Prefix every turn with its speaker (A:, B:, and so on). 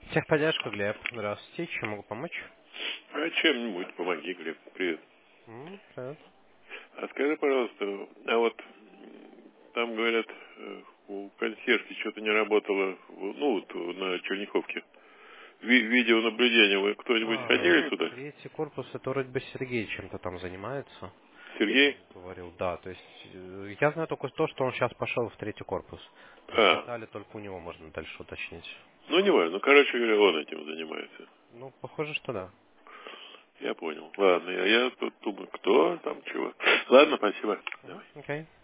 A: Техподдержка, Глеб. Здравствуйте. Чем могу помочь?
B: А чем-нибудь помоги, Глеб. Привет.
A: Привет.
B: А скажи, пожалуйста, а вот там говорят, у консьержки что-то не работало, ну вот на Черняховке. Видеонаблюдение. Вы кто-нибудь ходили туда?
A: Третий корпус, это вроде бы Сергей чем-то там занимается.
B: Сергей?
A: Он говорил, да, то есть я знаю только то, что он сейчас пошел в третий корпус. То есть
B: А,
A: детали только у него можно дальше уточнить.
B: ну не важно. Ну, короче говоря, он этим занимается.
A: Ну, похоже, что да.
B: Я понял. Ладно, я тут думаю, кто там чего. Ладно, спасибо. Давай.
A: Окей.